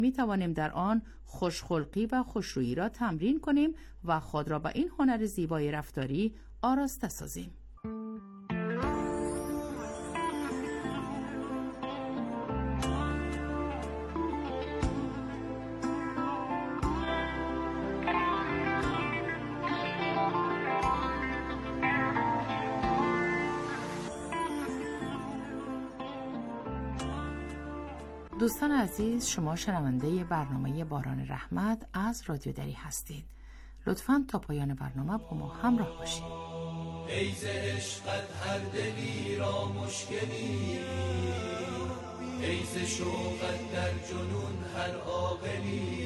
می توانیم در آن خوشخلقی و خوشرویی را تمرین کنیم و خود را به این هنر زیبای رفتاری آراسته سازیم. دوستان عزیز، شما شنونده برنامه باران رحمت از رادیو دری هستید. لطفاً تا پایان برنامه با ما همراه باشید. ای ز عشقت هر دلی را مشکلی، ای ز شوقت در جنون هر عاقلی،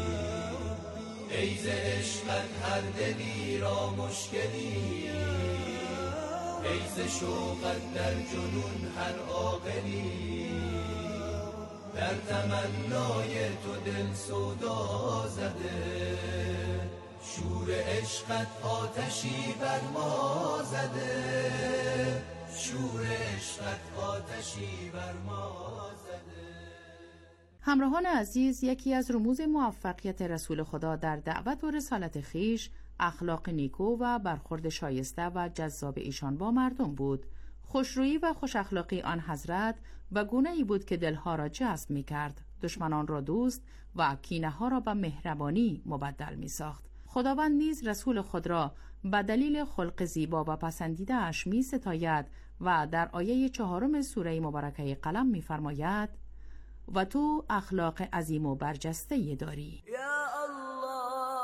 ای ز عشقت هر دلی را مشکلی، ای ز شوقت در جنون هر عاقلی، در تمنای تو دل سودا زده، شور عشقت آتشی بر ما زده، شور عشقت آتشی بر ما زده. همراهان عزیز، یکی از رموز موفقیت رسول خدا در دعوت و رسالت خویش اخلاق نیکو و برخورد شایسته و جذاب ایشان با مردم بود. خوشرویی و خوش اخلاقی آن حضرت به گونه‌ای بود که دلها را جذب می کرد، دشمنان را دوست و کینه ها را به مهربانی مبدل می ساخت. خداوند نیز رسول خود را به دلیل خلق زیبا و پسندیده اش می ستاید و در آیه 4 سوره مبارکه قلم می فرماید: و تو اخلاق عظیم و برجسته داری. یا الله،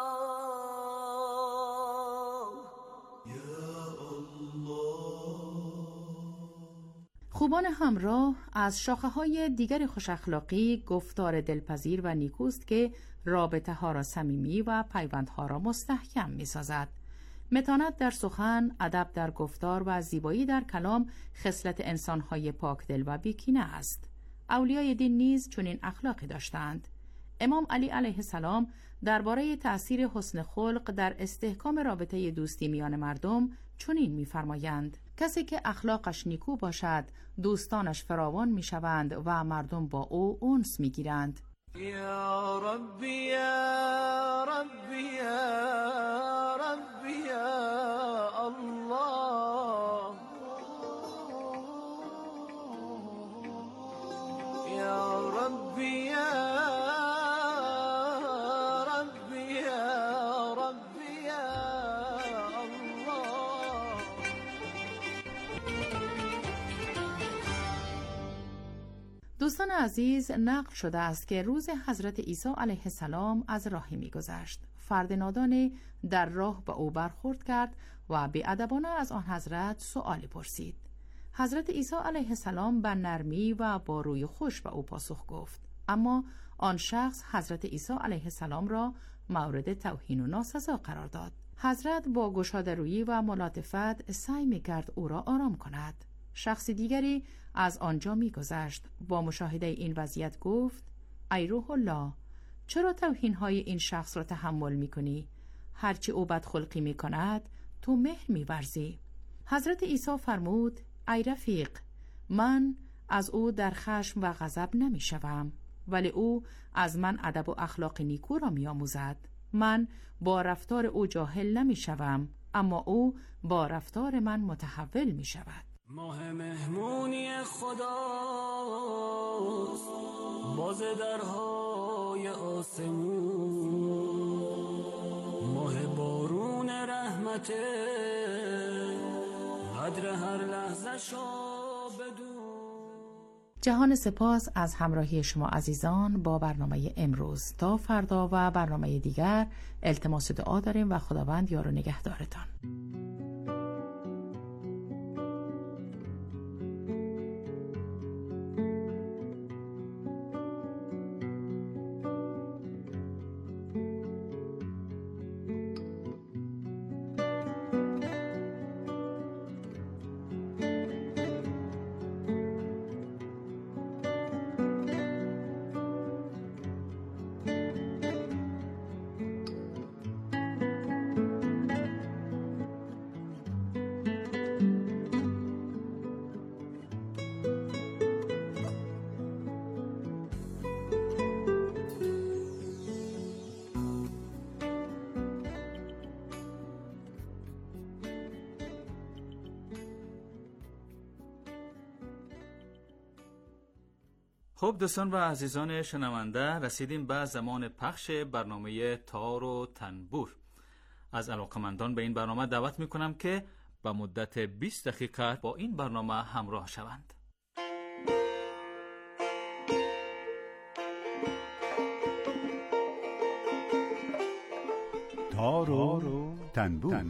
خوبان همراه از شاخه‌های دیگر خوش اخلاقی گفتار دلپذیر و نیکوست که رابطه ها را صمیمی و پیوندها را مستحکم می سازد. متانت در سخن، ادب در گفتار و زیبایی در کلام خصلت انسان‌های پاکدل و بیکینه است. اولیای دین نیز چنین اخلاقی داشتند. امام علی علیه السلام درباره تأثیر حسن خلق در استحکام رابطه دوستی میان مردم چنین می‌فرمایند: کسی که اخلاقش نیکو باشد، دوستانش فراوان می‌شوند و مردم با او انس می‌گیرند. یا ربی یا ربی یا ربی یا الله، یا ربی یا ربی یا ربی یا الله. دوستان عزیز، نقل شده است که روز حضرت عیسی علیه السلام از راهی می‌گذشت. فرد نادانی در راه به او برخورد کرد و بی‌ادبانه از آن حضرت سؤالی پرسید. حضرت عیسی علیه السلام به نرمی و با روی خوش به او پاسخ گفت، اما آن شخص حضرت عیسی علیه السلام را مورد توهین و ناسزا قرار داد. حضرت با گشاده رویی و ملاطفت سعی می‌کرد او را آرام کند. شخص دیگری از آنجا می‌گذشت. با مشاهده این وضعیت گفت: ای روح الله، چرا توهین‌های این شخص را تحمل می‌کنی؟ هرچی او بدخلقی می‌کند تو مهر می‌ورزی. حضرت عیسی فرمود: ای رفیق، من از او در خشم و غضب نمی‌شوم، ولی او از من ادب و اخلاق نیکو را می‌آموزد. من با رفتار او جاهل نمی‌شوم، اما او با رفتار من متحول می‌شود. ماه مهمونی خداست، باز درهای آسمون، ماه بارون رحمته، قدر هر لحظه شو بدون. جهان سپاس از همراهی شما عزیزان با برنامه امروز. تا فردا و برنامه دیگر التماس دعا داریم و خداوند یار و نگهدارتان. خب دوستان و عزیزان شنونده، رسیدیم به زمان پخش برنامه تار و تنبور. از علاقمندان به این برنامه دعوت میکنم که به مدت 20 دقیقه با این برنامه همراه شوند. تار و تنبور.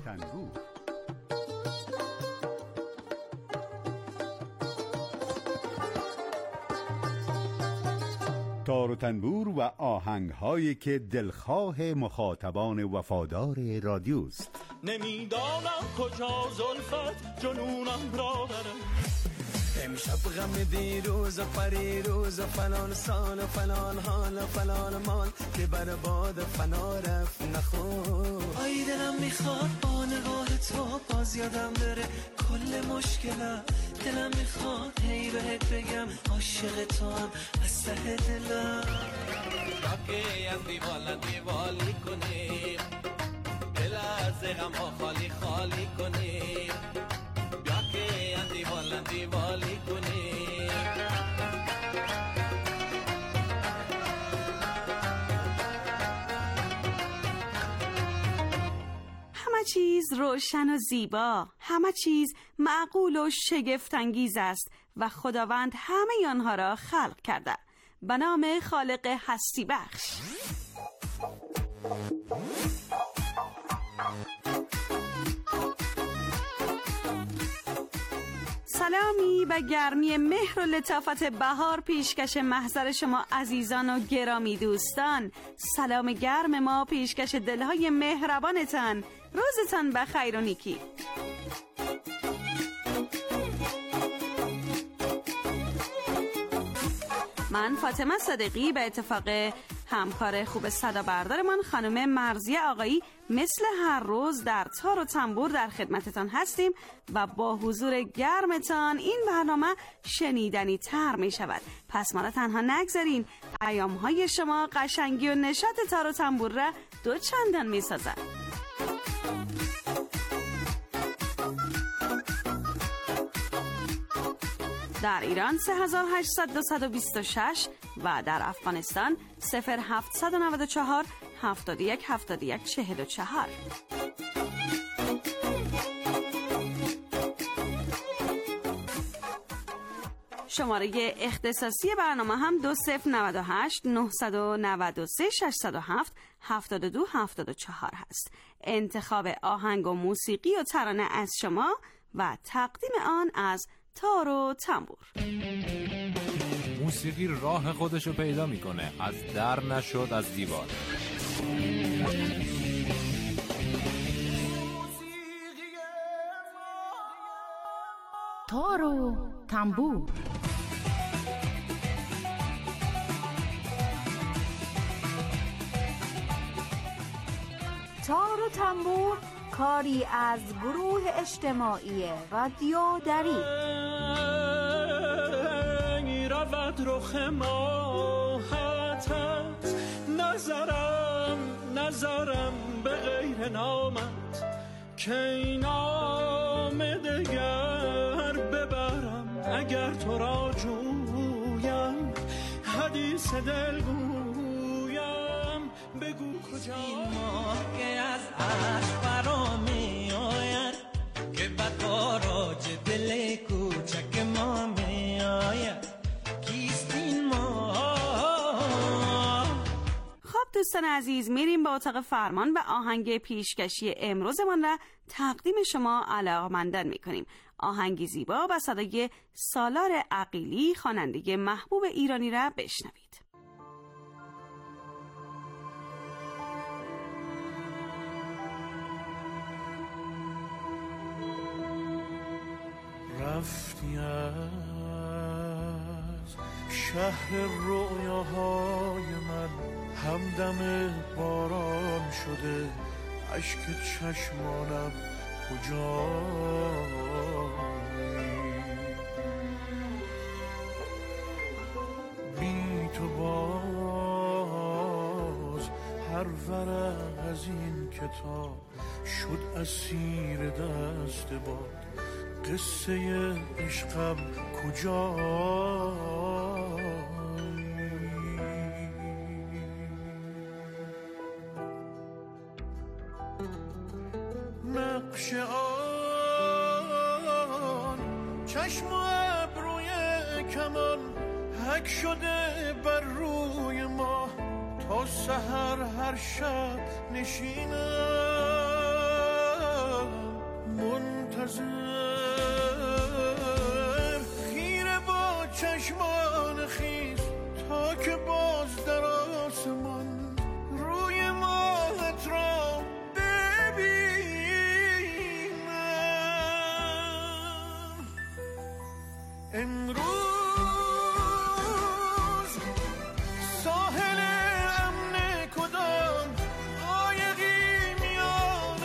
تار و تنبور و آهنگ‌هایی که دلخواه مخاطبان وفادار رادیوست. نمیدانم کجا زلفت جنونم را بره، امشب غم دیروز و پریروز و فلان سال و فلان حال و فلان مال که بر باد فنا رفت نخور. آی دلم میخواد با نگاه تو باز یادم بره کل مشکلم، دلم میخواد هی بهت بگم عاشق تو هم از ته دلم. باقی از دیوالی کنیم، دل از غم ها خالی خالی کنیم، باقی از دیوالی کنیم. همه چیز روشن و زیبا، همه چیز معقول و شگفت‌انگیز است و خداوند همه آنها را خلق کرده به نام خالق هستی بخش. سلامی و گرمی مهر و لطافت بهار پیشکش محضر شما عزیزان و گرامی دوستان. سلام گرم ما پیشکش دلهای مهربانتان. روزتان بخیر و نیکی. من فاطمه صادقی به اتفاق همکار خوب صدا بردارمان خانم مرضیه آقایی مثل هر روز در تار و تنبور در خدمتتان هستیم و با حضور گرمتان این برنامه شنیدنی تر می شود. پس ما را تنها نگذارین، پیام‌های شما قشنگی و نشاط تار و تنبور را دو چندان می سازد. در ایران 3800-226 و در افغانستان 0794 71 71 44. شماره اختصاصی برنامه هم 2098 993 607 72 74 هست. انتخاب آهنگ و موسیقی و ترانه از شما و تقدیم آن از تار و تنبور. موسیقی راه خودشو پیدا میکنه، از در نشد از دیوار. تار و تنبور. تار و تنبور کاری از گروه اجتماعی رادیو دری. رود رخ ماهتت، نظرم به غیر نامت، که این نام دگر ببرم اگر تو را جویم، حدیث دل گویم بگو کجا. این ماه که از عرش برا می آید، که بد باراج دل کوچک ما می آید، دوستان عزیز میریم با اتاق فرمان و آهنگ پیشکشی امروزمان را تقدیم شما علاقه‌مندان میکنیم. آهنگی زیبا و صدای سالار عقیلی خواننده محبوب ایرانی را بشنوید. رفتی از شهر رویاهای من، همدم باران شده اشک چشمانم کجایی؟ بی تو باز هر ورق از این کتاب شد اسیر دست باد، قصه عشقم کجایی؟ پیش آن چشم و ابروی کمان حک شده بر روی ما تا سحر هر شب نشینم منتظر خیره با چشمان خیز تا که باز در آسمان روی ماهت را ببینم. امروز ساحل امن کدام قایقی میان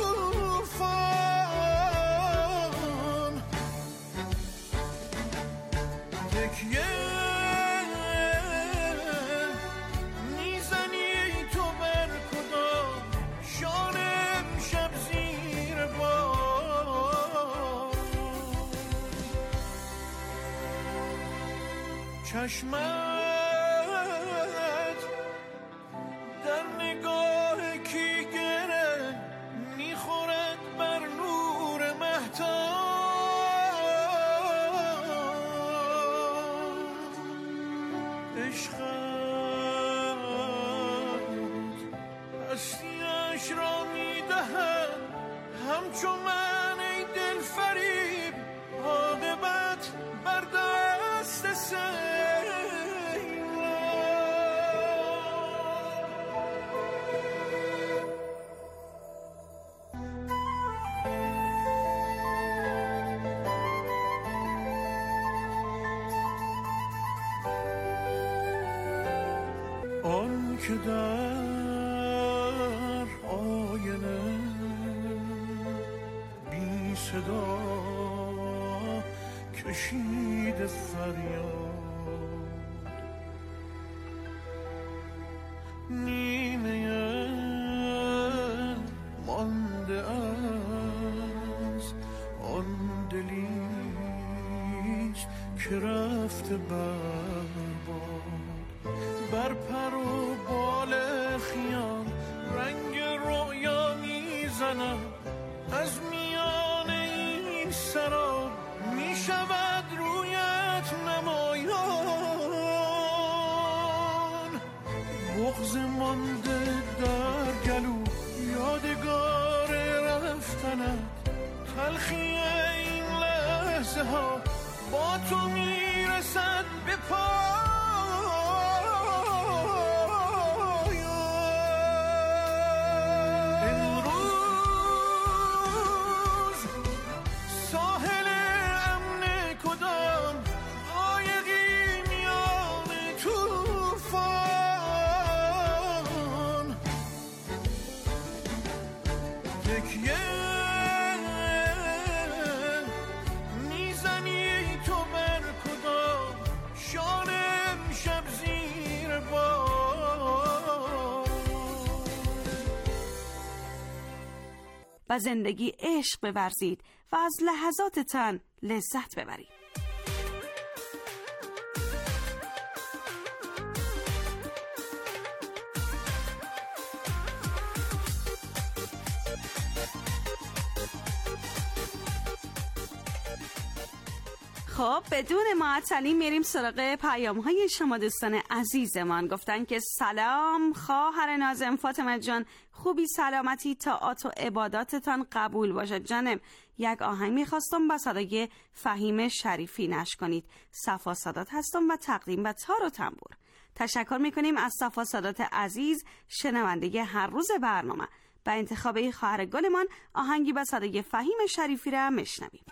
طوفان تکیه میزنی تو بر کدام شان امشب زیر بار چشمت در نگاه کی گره میخورد بر نور مهتاب عشقت هستیش را میدهد همچو من ای دل فریب عاقبت بر دست سیلاب. آن که در آینه بی صدا کشید فریاد نیمه مانده از آن دلیست که رفته برباد بر پر و بال خیام رنگ رویا میزنم از میان این سراب میشود رویت نمایان بغض مانده در گلو یادگار رفتنت تلخی این لحظه ها با تو میرسد به پایان. و زندگی عشق بورزید و از لحظاتتان لذت ببرید. خب بدون معطلی میریم سراغ پیام‌های شما دوستان عزیزمان. گفتن که سلام خواهر نازم فاطمه جان، خوبی سلامتی، طاعات و عباداتتان قبول باشد جانم. یک آهنگ میخواستم با صدای فهیم شریفی نشر کنید. صفا سادات هستم و تقدیم به تار و تنبور. تشکر میکنیم از صفا سادات عزیز، شنونده هر روز برنامه. به انتخاب خواهر گلمان آهنگی با صدای فهیم شریفی را میشنویم.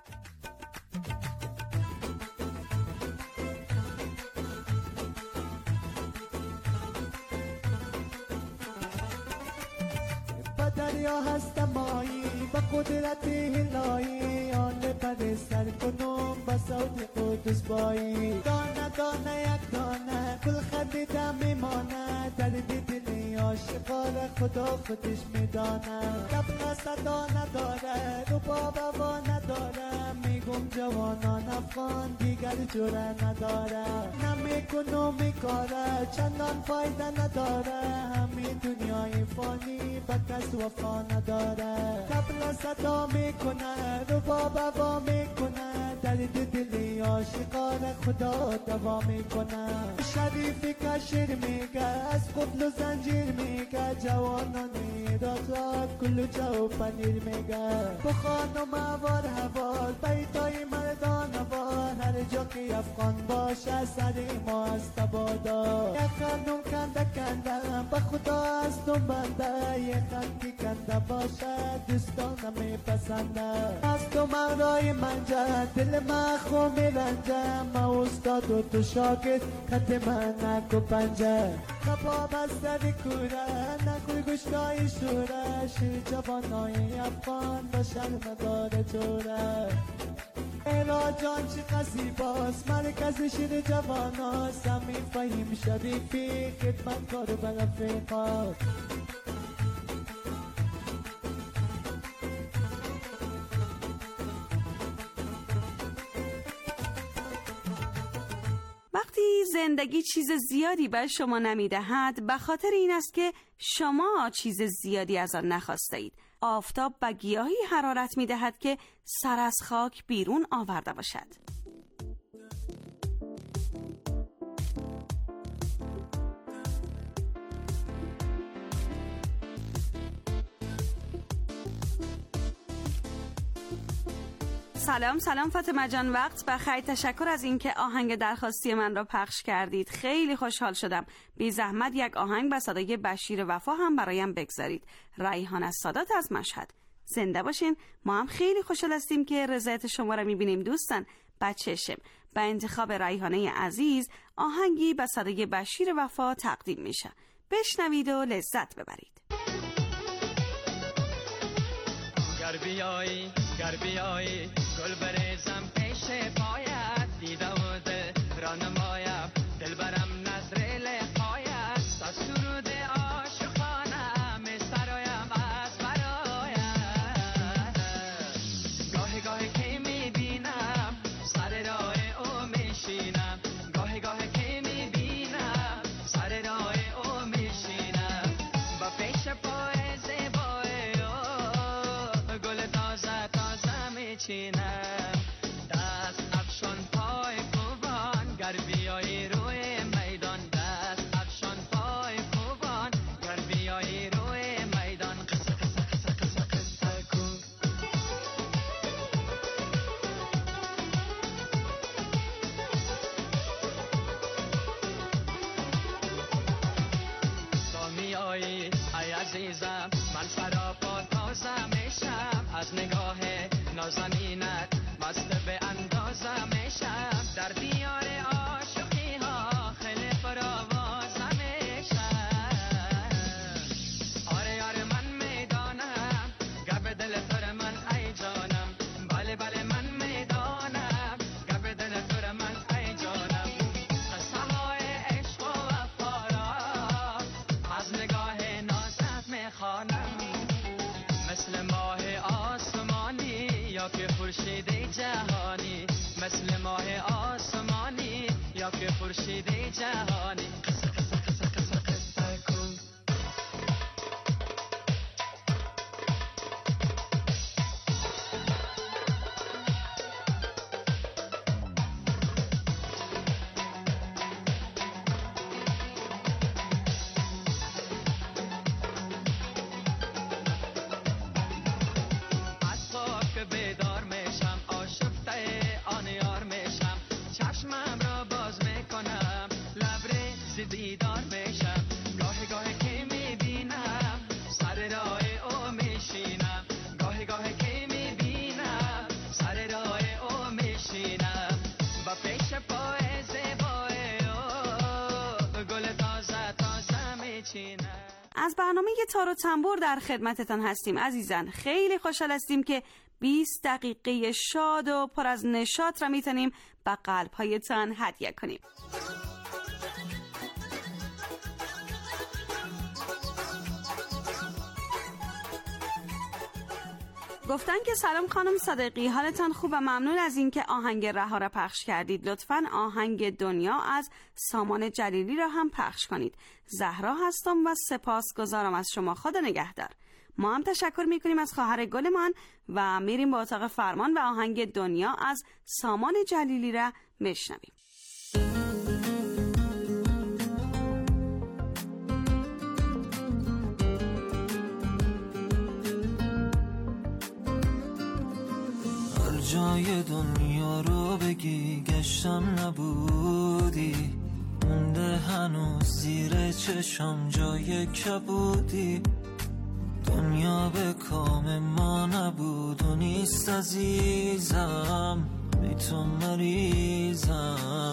دریا هستم مایی با قدرت الهی آن پر سر کنم با صوت قدس بایی دانه دانه یک دانه گل خندیدم میمانه در دل عاشق کار خدا خودش میدانه. قبل صدا نداره رو بابا نداره، میگم جوانان افغان دیگر جوره نداره. نمیکنم میکاره چندان فایده نداره، همین دنیای فانی با کس وفا نداره. قبل صدا میکنه رو بابا میکنه، درد دلی عاشقان خدا دوا میکنه. شریفی که شیر میگه از قبل و زنجیر میگه، جوانان ایران کلو جو پنیر میگه. بخوان و موار هوار بیتای مردان وار، هر جا که افغان باشه سر ما از تبادا. یه خانم کنده با خدا از دون بنده، یه خانکی کنده باشه دوستانم میپسنده. از تو مغرای منجه دل من خو میرنجه، ما استاد و تو شاگرد خط من نکو پنجه. کباب از سر کوره نکوی گوشتای شوره، شیر جوانای افغان با شرم داره جوره. ایرا جان چی قصی باز مرکز شیر جواناست، همین فهیم شریفی خدمت کار به رفیقات. وقتی زندگی چیز زیادی به شما نمیدهد، به خاطر این است که شما چیز زیادی از آن نخواسته اید. آفتاب به گیاهی حرارت میدهد که سر از خاک بیرون آورده باشد. سلام فاطمه جان، وقت بخیر. تشکر از اینکه آهنگ درخواستی من را پخش کردید، خیلی خوشحال شدم. بی زحمت یک آهنگ به صدای بشیر وفا هم برایم بگذارید. ریحان از سادات از مشهد. زنده باشین. ما هم خیلی خوشحال هستیم که رضایت شما را میبینیم دوستان. بچشم به انتخاب ریحانه عزیز آهنگی به صدای بشیر وفا تقدیم میشه. بشنوید و لذت ببرید. گر بیایی گل بریزم پیش پایت، دیده و دل را نمایم دل برم نظر لقایت. از سرود عاشقانه می سرایم از برایت. گاهی گاهی که می بینم سر راه او می شینم، گاهی گاهی که می بینم سر راه او می شینم. با پیش پای زیبای او گل تازه تازه می چینم. دست افشان پای کوبان گر بیایی روی میدان، دست افشان پای کوبان گر بیایی روی میدان. قصه قصه قصه قصه قصه کن. تا میایی ای عزیزم من سراپا تازه میشم، از نگاه نازنینت مست به اندازه میشم. در دیار عاشقی ها خیلی پروازه میشم. آره آره من میدانم گپ دل تر من ای جانم، بله بله من میدانم گپ دل تر من ای جانم. قصه های عشق و وفا را از نگاه نازت میخوانم، مثل ماه آسمانی یا که خورشید جهانی، مثل ماه آسمانی یا که خورشید جهانی. قصه قصه قصه قصه قصه کن. بیدار میشم آشفته آن یار میشم، چشمم را باز میکنم لبریز دیدار میشم. گاهی گاهی که میبینم سر راه او میشینم، گاهی گاهی که میبینم سر راه او میشینم. با پیش پای زیبای او گل تازه تازه میچینم. از برنامه تار و تنبور در خدمتتان هستیم عزیزان. خیلی خوشحال هستیم که 20 دقیقه شاد و پر از نشاط را میتونیم به قلب‌هایتان هدیه کنیم. گفتن که سلام خانم صادقی، حالتان خوب و ممنون از اینکه آهنگ رها را پخش کردید. لطفاً آهنگ دنیا از سامان جلیلی را هم پخش کنید. زهرا هستم و سپاسگزارم از شما. خدا نگهدار. ما هم تشکر میکنیم از خواهر گلمان و میریم به اتاق فرمان و آهنگ دنیا از سامان جلیلی را میشنویم. جای دنیا رو بگی گشتم نبودی، مونده هنوز زیر چشم جای کبودی. دنیا به کام ما نبود و نیست عزیزم، بی تو مریضم.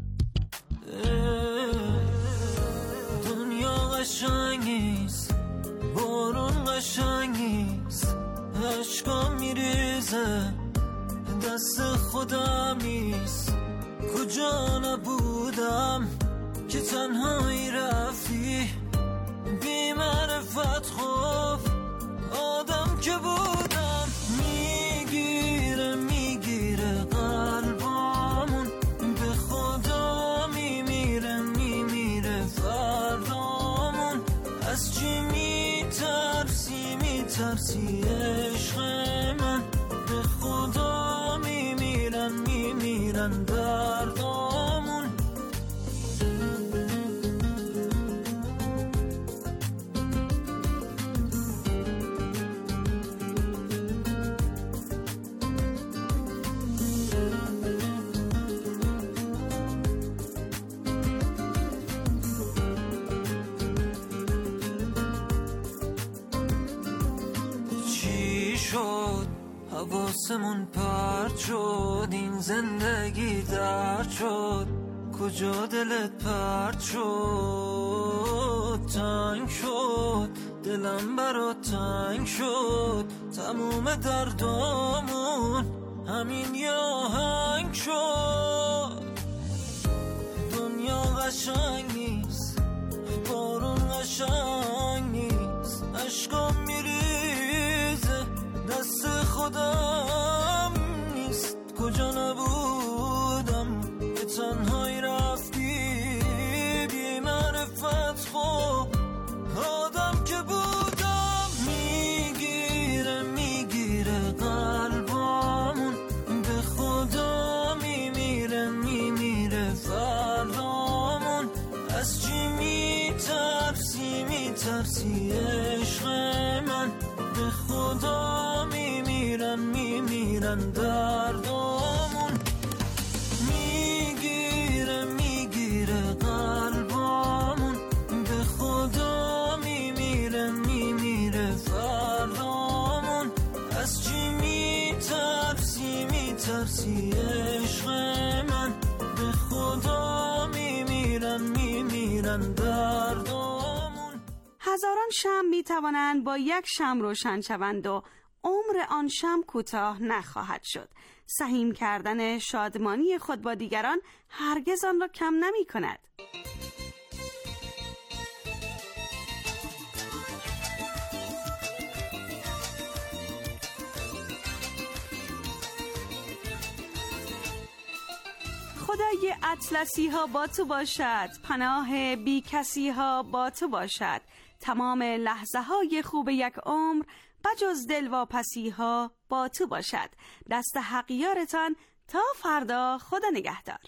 دنیا قشنگ نیست، بارون قشنگ نیست، عشقا میریزه دست خودم نیست. کجا نبودم که تنهایی رفتی، بی معرفت خوف آدم که بودم. میگیره قلبامون، به خدا میمیره فردامون. از چی میترسی عشق من، به خدا میمیرن دردامون. چی شد حواسمون پرت شد، این زندگی درد شد، کجا دلت پرت شد. تنگ شد دلم برات، تنگ شد تموم دردامون، همین یه آهنگ شد. دنیا قشنگ نیست، بارون قشنگ نیست، عشقا میریزه دست خودم نیست. کجا نبودم که تنهایی رفتی، بی معرفت خوب آدم که بودم. میگیره قلبامون، به خدا میمیره فردامون. از چی میترسی عشق من، به خدا میمیرن دردامون. میگیره قلبامون، به خدا میمیره فردامون. از چی میترسی عشق من، به خدا میمیرن دردامون. هزاران شمع می توانند با یک شمع روشن شوند و عمر آن شمع کوتاه نخواهد شد. سهیم کردن شادمانی خود با دیگران هرگز آن را کم نمی کند. خدای اطلسی ها با تو باشد، پناه بی کسی ها با تو باشد. تمام لحظه های خوب یک عمر بجز دلواپسی ها با تو باشد. دست حق یارتان تا فردا. خدا نگهدار.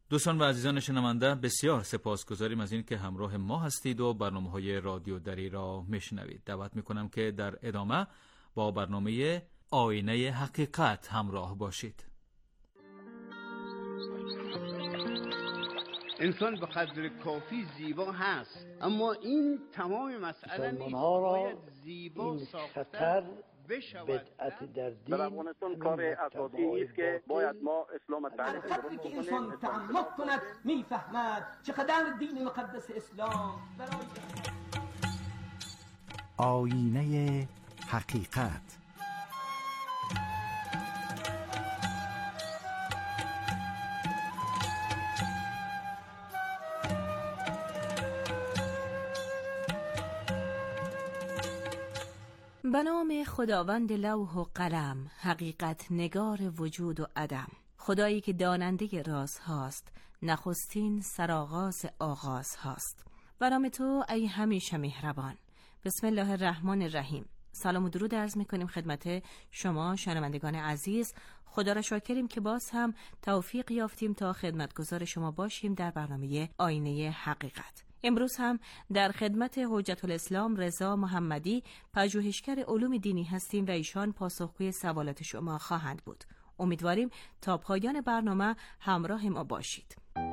دوستان و عزیزان شنونده، بسیار سپاسگزاریم از این که همراه ما هستید و برنامه‌های رادیو دری را میشنوید. دعوت میکنم که در ادامه با برنامه آینه حقیقت همراه باشید. انسان به قدر کافی زیبا هست، اما این تمام مسئله نیست. باید زیبا ساختن بشود. بدعت در دین در افغانستان کار اساسی است که باید ما اسلام تعریف وقتی که انسان تعمق کند میفهمد چقدر دین مقدس اسلام برای آینه حقیقت. به نام خداوند لوح و قلم، حقیقت نگار وجود و عدم، خدایی که داننده راز هاست، نخستین سرآغاز آغاز هاست. به نام تو ای همیشه مهربان. بسم الله الرحمن الرحیم. سلام و درود عرض می‌کنیم خدمت شما شنوندگان عزیز. خدا را شاکریم که باز هم توفیق یافتیم تا خدمتگزار شما باشیم در برنامه آینه حقیقت. امروز هم در خدمت حجت الاسلام رضا محمدی، پژوهشگر علوم دینی هستیم و ایشان پاسخگوی سوالات شما خواهند بود. امیدواریم تا پایان برنامه همراه ما باشید.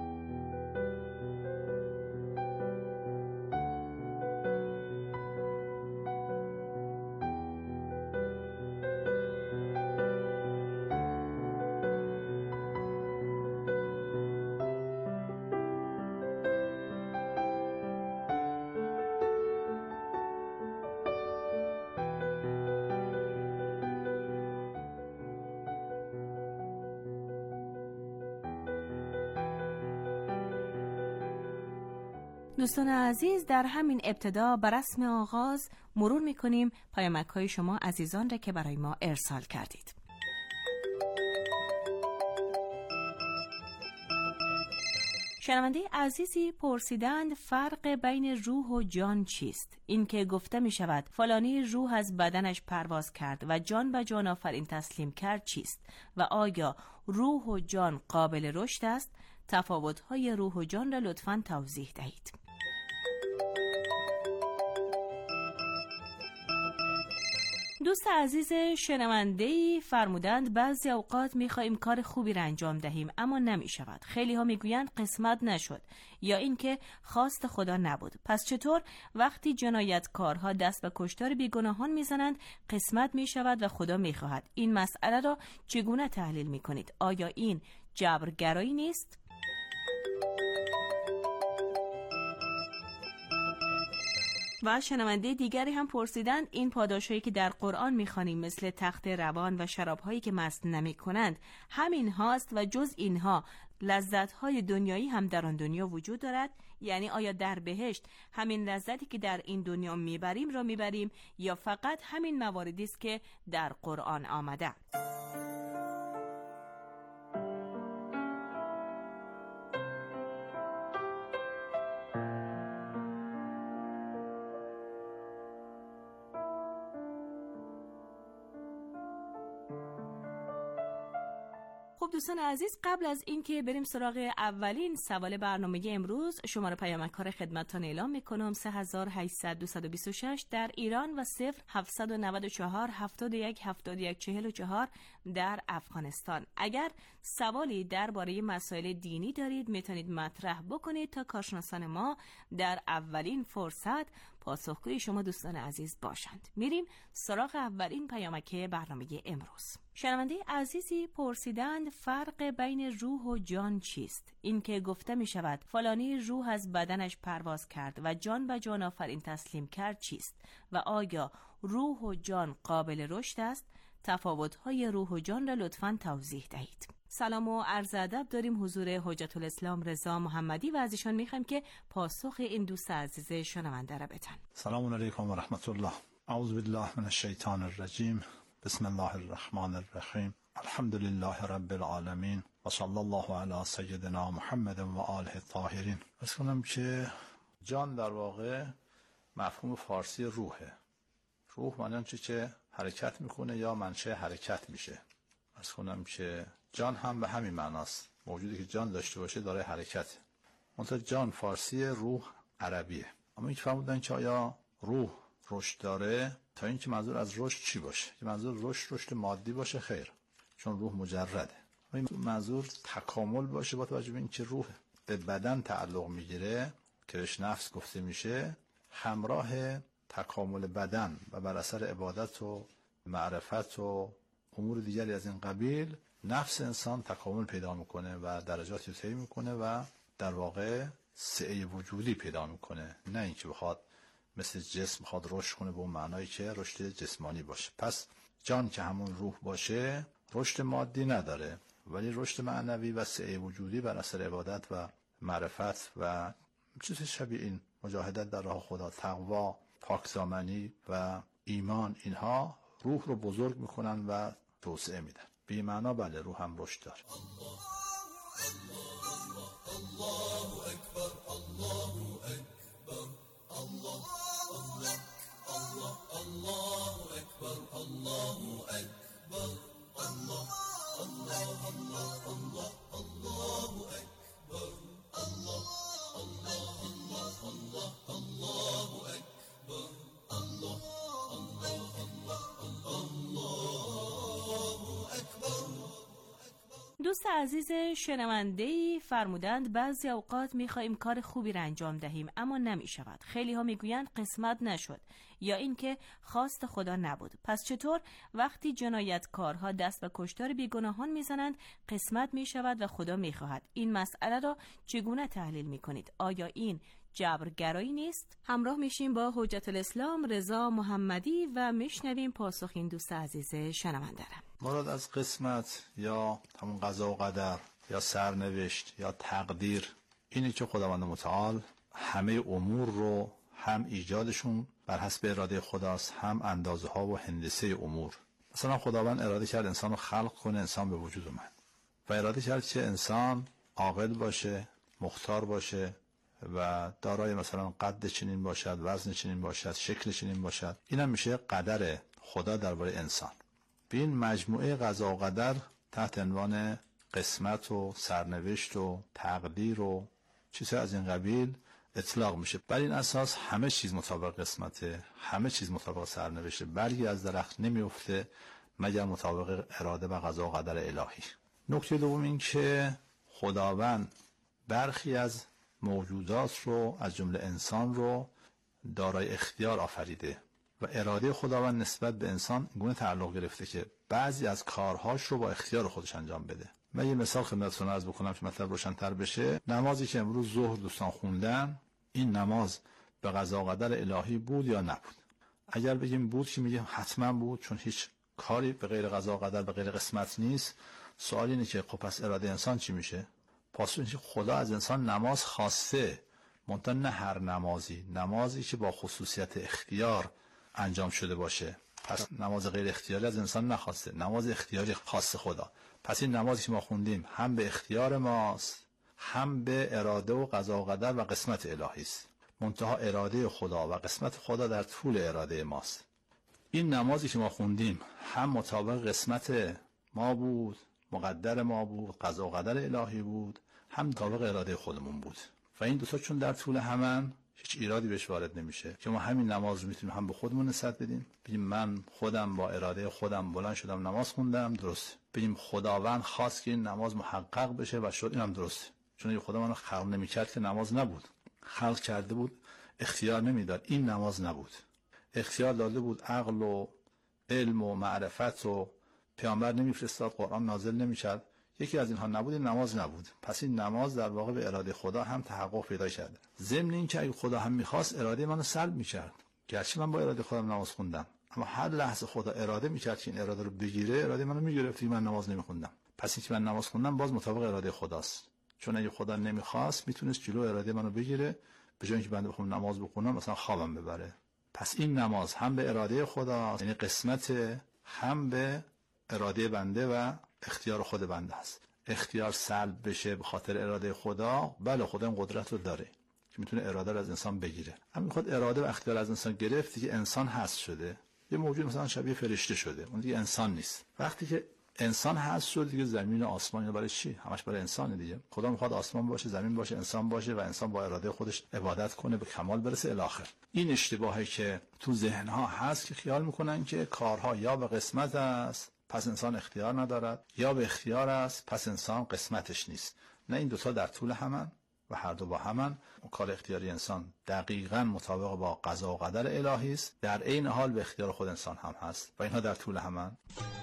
دوستان عزیز، در همین ابتدا بر رسم آغاز مرور می‌کنیم پیامک‌های شما عزیزان را که برای ما ارسال کردید. شنونده عزیزی پرسیدند فرق بین روح و جان چیست؟ این که گفته می شود فلانی روح از بدنش پرواز کرد و جان به جان آفرین تسلیم کرد چیست؟ و آیا روح و جان قابل رشد است؟ تفاوت‌های روح و جان را لطفاً توضیح دهید. دوست عزیز شنونده‌ای فرمودند بعضی اوقات می‌خوایم کار خوبی را انجام دهیم اما نمی‌شود. خیلی ها می‌گویند قسمت نشد یا اینکه خواست خدا نبود. پس چطور وقتی جنایتکارها دست به کشتار بیگناهان می‌زنند قسمت می‌شود و خدا می‌خواهد؟ این مسئله را چگونه تحلیل می‌کنید؟ آیا این جبرگرایی نیست؟ و شنونده دیگری هم پرسیدند این پاداشایی که در قرآن می‌خوانیم مثل تخت روان و شراب‌هایی که مست نمی‌کنند همین هاست و جز اینها لذت‌های دنیایی هم در آن دنیا وجود دارد؟ یعنی آیا در بهشت همین لذتی که در این دنیا میبریم را میبریم یا فقط همین مواردی است که در قرآن آمده؟ خب دوستان عزیز، قبل از اینکه بریم سراغ اولین سوال برنامه امروز، شماره پیامک‌ها خدمتتان اعلام می‌کنم: 3800 در ایران و 0794 71 71 44 در افغانستان. اگر سوالی درباره مسائل دینی دارید میتونید مطرح بکنید تا کارشناسان ما در اولین فرصت پاسخگوی شما دوستان عزیز باشند. میریم سراغ اولین پیامک برنامه امروز. شنونده عزیزی پرسیدند فرق بین روح و جان چیست؟ این که گفته می شود فلانی روح از بدنش پرواز کرد و جان به جان آفرین تسلیم کرد چیست؟ و آیا روح و جان قابل رشد است؟ تفاوت‌های روح و جان را لطفاً توضیح دهید. سلام و عرض ادب داریم حضور حجت الاسلام رضا محمدی و از ایشان می‌خوایم که پاسخ این دوست عزیز شنونده را بدن. سلام علیکم و رحمت الله. اعوذ بالله من الشیطان الرجیم. بسم الله الرحمن الرحیم. الحمد لله رب العالمین و صلی الله علی سیدنا محمد و آله الطاهرین. از کنم که جان در واقع مفهوم فارسی روحه. روح معنی که حرکت میکنه یا منشأ حرکت میشه. از کنم که جان هم به همین معناست. موجودی که جان داشته باشه دارای حرکت. منتها جان فارسی، روح عربیه. اما این که فرمودن که آیا روح رشد داره، تا اینکه منظور از رشد چی باشه؟ که منظور رشد مادی باشه، خیر، چون روح مجرده. این منظور تکامل باشه با توجه به اینکه روح به بدن تعلق میگیره که بهش نفس گفته میشه، همراه تکامل بدن و بر اثر عبادت و معرفت و امور دیگری از این قبیل نفس انسان تکامل پیدا میکنه و درجاتی رو طی میکنه و در واقع سعه وجودی پیدا میکنه، نه اینکه بخواد مثل جسم بخواد رشد کنه به اون معنایی که رشد جسمانی باشه. پس جان که همون روح باشه رشد مادی نداره، ولی رشد معنوی و سعه وجودی بر اثر عبادت و معرفت و چیز شبیه این، مجاهدت در راه خدا، تقوا، پاکدامنی و ایمان، اینها روح رو بزرگ میکنن و توسعه میدن. به این معنا بله روح هم رشد داره. الله اکبر، الله اکبر، الله الله الله الله اکبر، الله اکبر، الله الله الله الله الله اکبر، الله الله الله الله الله اکبر، الله الله الله الله اکبر. دوست عزیز شنونده‌ای فرمودند بعضی اوقات می‌خوایم کار خوبی را انجام دهیم اما نمی‌شود. خیلی‌ها می‌گویند قسمت نشد یا اینکه خواست خدا نبود. پس چطور وقتی جنایتکارها دست به کشتار بیگناهان می‌زنند قسمت می‌شود و خدا می‌خواهد؟ این مسئله را چگونه تحلیل می‌کنید؟ آیا این جبرگرایی نیست؟ همراه میشیم با حجت الاسلام رضا محمدی و میشنویم پاسخ این دوست عزیز شنونده را. مراد از قسمت یا همون قضا و قدر یا سرنوشت یا تقدیر اینه که خداوند متعال همه امور رو هم ایجادشون بر حسب اراده خداست، هم اندازه ها و هندسه امور. مثلا خداوند اراده کرد انسان رو خلق کنه، انسان به وجود اومد و اراده کرد که انسان عاقل باشه، مختار باشه و دارای مثلا قد چنین باشد، وزن چنین باشد، شکل چنین باشد. اینم میشه قدر خدا درباره انسان. به این مجموعه قضا و قدر تحت عنوان قسمت و سرنوشت و تقدیر و چیزهای از این قبیل اطلاق میشه. بر این اساس همه چیز مطابق قسمته، همه چیز مطابق سرنوشته، برگی از درخت نمیفته مگر مطابق اراده و قضا و قدر الهی. نکته دوم این که خداوند برخی از موجودات رو از جمله انسان رو دارای اختیار آفریده و اراده خداوند نسبت به انسان گونه تعلق گرفته که بعضی از کارهاش رو با اختیار خودش انجام بده. من یه مثال خدمتتون عرض بکنم که مطلب روشن‌تر بشه. نمازی که امروز ظهر دوستان خوندن، این نماز به قضا و قدر الهی بود یا نبود؟ اگر بگیم بود که میگیم حتما بود، چون هیچ کاری به غیر قضا و قدر به غیر قسمت نیست. سوال اینه که خب پس اراده انسان چی میشه؟ پاسخ اینه که خدا از انسان نماز خواسته، منتها نه هر نمازی، نمازی که با خصوصیت اختیار انجام شده باشه. پس نماز غیر اختیاری از انسان نخواسته، نماز اختیاری خاص خدا. پس این نمازی که ما خوندیم هم به اختیار ماست، هم به اراده و قضا و قدر و قسمت الهی است. منتها اراده خدا و قسمت خدا در طول اراده ماست. این نمازی که ما خوندیم هم مطابق قسمت ما بود، مقدر ما بود، قضا و قدر الهی بود، هم مطابق اراده خودمون بود. و این دوتا چون در طول همن هیچ ایرادی بهش وارد نمیشه که ما همین نماز رو میتونیم هم به خودمون نسبت بدیم، بگیم من خودم با اراده خودم بلند شدم نماز خوندم، درست. بگیم خداوند خواست که این نماز محقق بشه و شد، اینم درست. چون اگه خدا منو خلق نمیکرد که نماز نبود، خلق کرده بود اختیار نمیداد، این نماز نبود. اختیار داده بود عقل و علم و معرفت و پیامبر نمیفرستاد، قرآن نازل نمیشد، یکی از اینها نبود، این نماز نبود. پس این نماز در واقع به اراده خدا هم تحقق پیدا کرده. ضمن این که اگه خدا هم میخواست اراده منو سلب میکرد، گرچه من با اراده خودم نماز خوندم، اما هر لحظه خدا اراده میکرد که این اراده رو بگیره، اراده منو میگرفت که من نماز نمیخوندم. پس اینکه من نماز خوندم باز مطابق اراده خداست، چون اگه خدا نمیخواست میتونست جلو اراده منو بگیره، به جای اینکه بنده بخوام نماز بخونم مثلا خوابم ببره. پس این نماز هم به اراده خدا، یعنی قسمت، هم به اراده بنده و اختیار خود بنده است. اختیار سلب بشه به خاطر اراده خدا، بله خدا این قدرت رو داره که میتونه اراده رو از انسان بگیره. همین خود اراده و اختیار از انسان گرفت که انسان هست شده، یه موجود مثلا شبیه فرشته شده، اون دیگه انسان نیست. وقتی که انسان هست شد دیگه، زمین و آسمان برای چی؟ همش برای انسان دیگه. خدا میخواد آسمان باشه، زمین باشه، انسان باشه و انسان با اراده خودش عبادت کنه، به کمال برسه الی آخر. این اشتباهی که تو ذهنها هست که خیال میکنن که کارها یا به قسمت است پس انسان اختیار ندارد، یا به اختیار است پس انسان قسمتش نیست. نه، این دوتا در طول همن و هر دو با همن. کار اختیاری انسان دقیقاً مطابق با قضا و قدر الهی است، در عین حال به اختیار خود انسان هم هست و اینها در طول همن.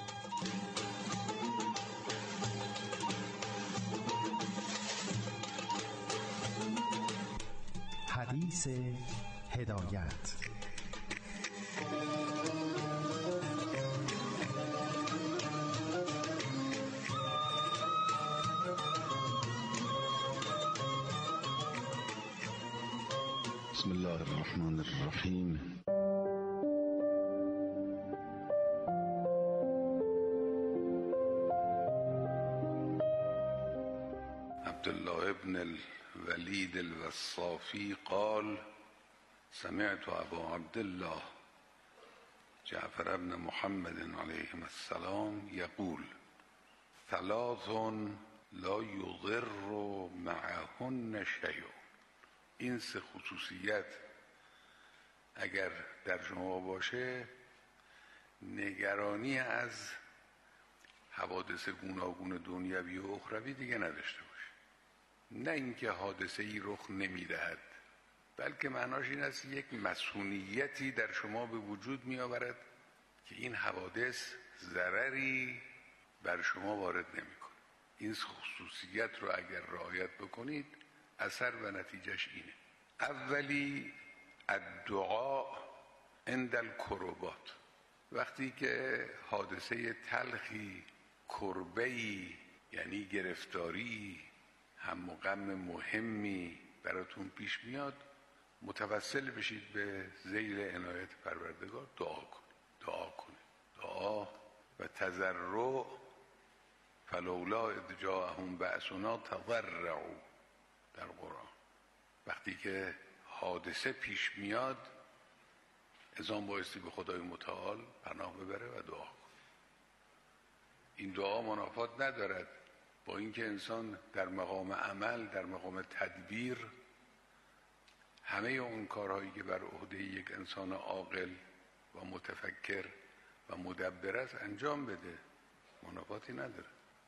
حدیث هدایت. بسم الله الرحمن الرحیم. عبدالله ابن الولید الوصافی قال سمعت ابا عبدالله جعفر ابن محمد علیه السلام یقول ثلاث لا یضر معهن شیء. این سه خصوصیت اگر در شما باشه، نگرانی از حوادث گوناگون دنیوی و اخروی دیگه نداشته باشه. نه اینکه حادثه ای رخ نمیدهد، بلکه معناش این است یک مسئولیتی در شما به وجود می آورد که این حوادث ضرری بر شما وارد نمیکنه. این خصوصیت رو اگر رعایت بکنید، اثر و نتیجهش اینه. اولی الدعاء عند الکربات. وقتی که حادثه تلخی، کربه‌ای یعنی گرفتاری، هم و غم مهمی براتون پیش میاد، متوسل بشید به ذیل عنایت پروردگار، دعا کنید. دعا و تضرع. فلولا اذ جاءهم بأسنا تضرعوا در قرآن. وقتی که حادثه پیش میاد، انسان بایستی به خدای متعال پناه ببره و دعا کنه. این دعا منافات ندارد با اینکه انسان در مقام عمل، در مقام تدبیر، همه اون کارهایی که بر عهده یک انسان عاقل و متفکر و مدبر است انجام بده، منافاتی نداره.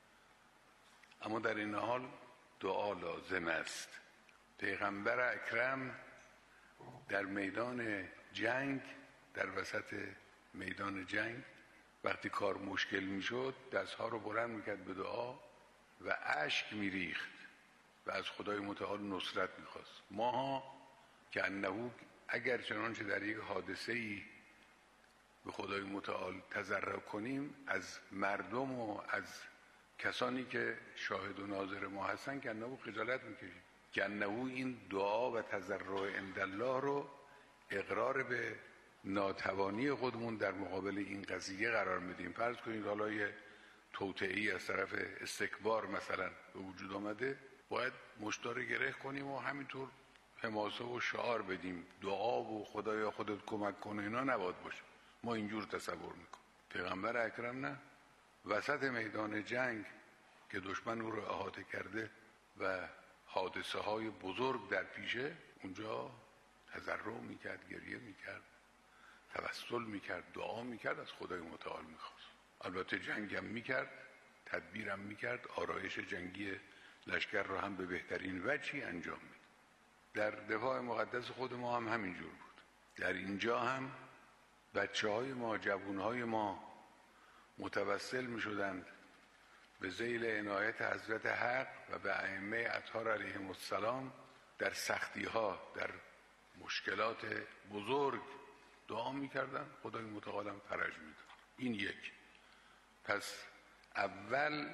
اما در این حال دعا لازم است. پیغمبر اکرم در میدان جنگ، در وسط میدان جنگ، وقتی کار مشکل میشد، دستها رو بلند میکرد به دعا و اشک میریخت و از خدای متعال نصرت میخواست. ماها که انه اگر چنانچه در یک حادثه‌ای به خدای متعال تضرع کنیم، از مردم و از کسانی که شاهد و ناظر ما هستن که انه خجالت میکشیم، که انه این دعا و تضرع عند الله رو اقرار به ناتوانی خودمون در مقابل این قضیه قرار میدیم. فرض کنید حالا یه توطئه‌ای از طرف استکبار مثلا به وجود آمده، باید مشتار گره کنیم و همینطور حماسه و شعار بدیم، دعا و خدایا خودت کمک کنه، اینا نباید باشه. ما اینجور تصور میکنیم. پیغمبر اکرم نه، وسط میدان جنگ که دشمن او رو احاطه کرده و حادثه های بزرگ در پیشه، اونجا تضرع میکرد، گریه میکرد، توسل میکرد، دعا میکرد، از خدای متعال میخواست. البته جنگم میکرد، تدبیرم میکرد، آرایش جنگی لشکر رو هم به بهترین وجهی انجام میداد. در دفاع مقدس خود ما هم همینجور بود. در اینجا هم بچه‌های ما، جوانهای ما متوسل میشدند به ذیل عنایت حضرت حق و به ائمه اطهار علیهم السلام در سختی‌ها، در مشکلات بزرگ دعا میکردن، خدای متعال فرج میداد. این یک. پس اول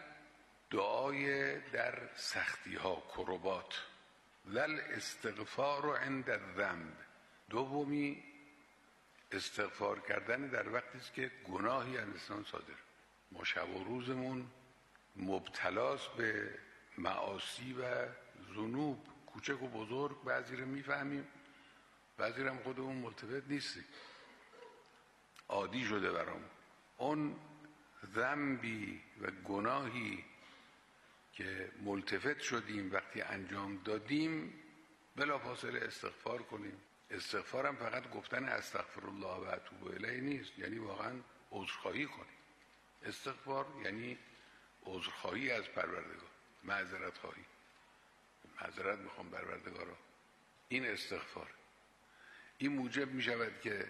دعای در سختی‌ها، کربات، ول استغفار عند الذنب. دومی استغفار کردن در وقتی است که گناهی از انسان صادر. ما شب و روزمون مبتلاست به معاصی و ذنوب، کوچک و بزرگ. بعضی رو میفهمیم، بعضی رو هم خودمون ملتفت نیستیم، عادی شده برام. اون ذنبی و گناهی که ملتفت شدیم وقتی انجام دادیم بلافاصله استغفار کنیم. استغفار هم فقط گفتن استغفر الله و اتوب الیه نیست، یعنی واقعا عذرخواهی کنیم. استغفار یعنی عذرخواهی از پروردگار، معذرت خواهی، معذرت میخوام پروردگارا. این استغفار. این موجب میشود که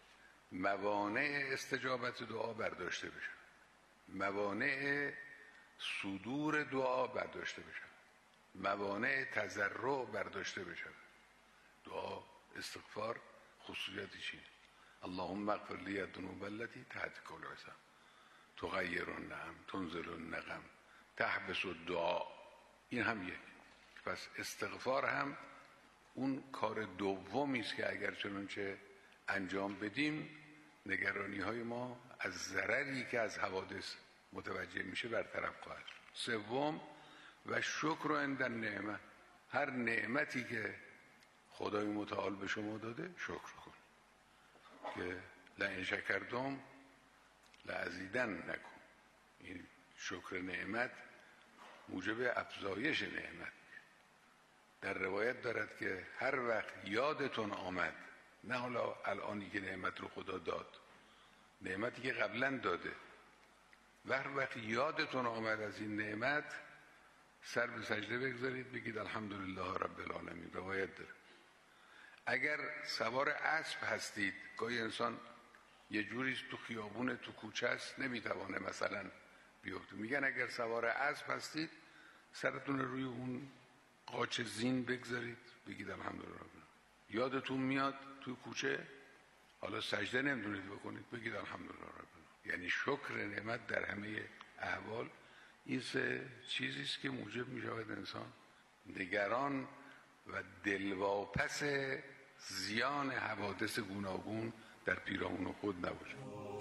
موانع استجابت دعا برداشته بشه، موانع صدور دعا برداشته بشه، موانع تضرع برداشته بشه. دعا استغفار خصوصیتی چیه؟ اللهم اغفر لی الذنوب التي تحت کل عصا تغیر النعم تنزل النقم تحبس الدعا. این هم یک. پس استغفار هم اون کار دومی است که اگر چنانچه انجام بدیم نگرانی های ما از ضرری که از حوادث متوجه میشه برطرف خواهد. سوم و شکر عند النعمت، هر نعمتی که خدای متعال به شما داده شکر کن که لئن شکرتم لازیدنکم. این شکر نعمت موجب افزایش نعمت. در روایت دارد که هر وقت یادتون آمد، نه حالا الانی که نعمت رو خدا داد، نعمتی که قبلا داده، و هر وقت یادتون آمد از این نعمت سر به سجده بگذارید بگید الحمدلله رب العالمین. روایت داره. اگر سوار اسب هستید، گاهی انسان یه جوری تو خیابون تو کوچه است نمیتوانه مثلا بیفته، میگن اگر سوار اسب هستید سرتون روی اون قاچ زین بگذارید بگید الحمدلله رب العالمین. یادتون میاد تو کوچه حالا سجده نمیتونید بکنید بگید الحمدلله رب العالمین. یعنی شکر نعمت در همه احوال. این سه چیزی است که موجب میشود انسان نگران و دلواپس زیان حوادث گوناگون در پیرامون خود نباشه.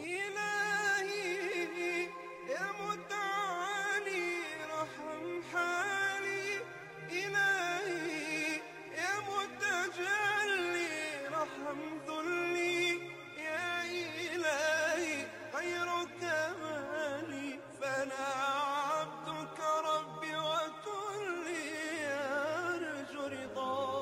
الهی یا متعالی رحم حالی، الهی یا متجلی رحم ذلی، یا الهی غیرک مالی فلا عبدك ربی و کلی ارجو رضا.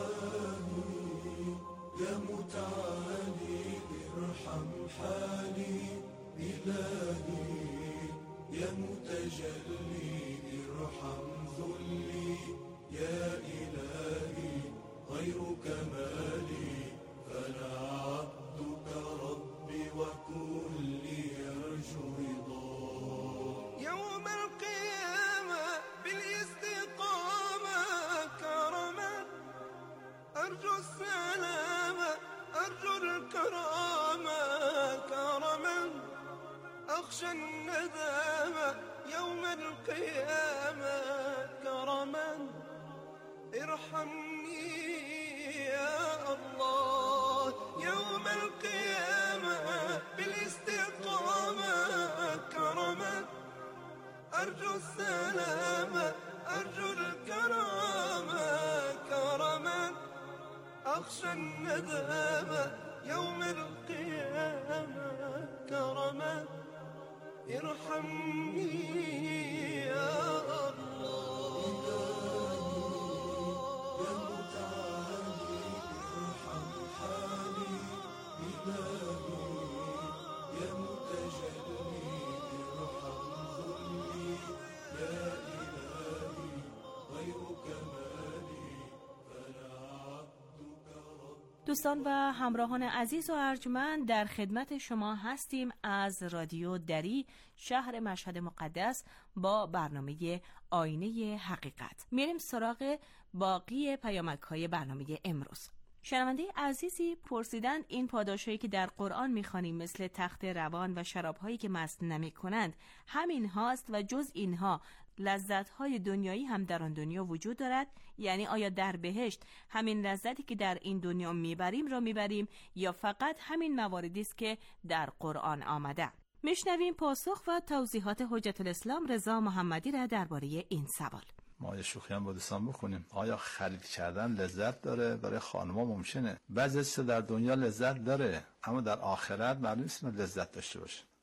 يا متعالي ارحم حالي، إلهي يا متجلي ارحم ذلي، يا إلهي غيرك مالي فلا عبدك ربي وكلي يرجو رضا. يوم القيامة بالاستقامة كرما أرجو السلامة أرجو الكرامة كرما، أخشى الندامة يوم القيامة كرما، ارحمني يا الله. يوم القيامة بالاستقامة كرما أرجو السلامة أرجو الكرامة كرما، أخشى الندامة يوم القيامة كرما، ارحمني يا الله. يا متعالي ارحم حالي، إلهي يا متجلي ارحم ذلي، يا إلهي غيرك مالي فلا. دوستان و همراهان عزیز و ارجمند، در خدمت شما هستیم از رادیو دری شهر مشهد مقدس با برنامه آینه حقیقت. میریم سراغ باقی پیامک‌های برنامه امروز. شنونده عزیزی پرسیدن این پاداشایی که در قرآن می‌خوانیم مثل تخت روان و شراب‌هایی که مست نمی‌کنند همین هاست و جز اینها لذت‌های دنیایی هم در آن دنیا وجود دارد؟ یعنی آیا در بهشت همین لذتی که در این دنیا میبریم را میبریم یا فقط همین مواردی است که در قرآن آمده؟ میشنویم پاسخ و توضیحات حجت الاسلام رضا محمدی را درباره این سوال. ما یه شوخی هم با دوستان بکنیم. آیا خرید کردن لذت داره؟ برای خانم‌ها ممکنه بعضی چیزا در دنیا لذت داره اما در آخرت معلوم نیست لذت داشته باشه.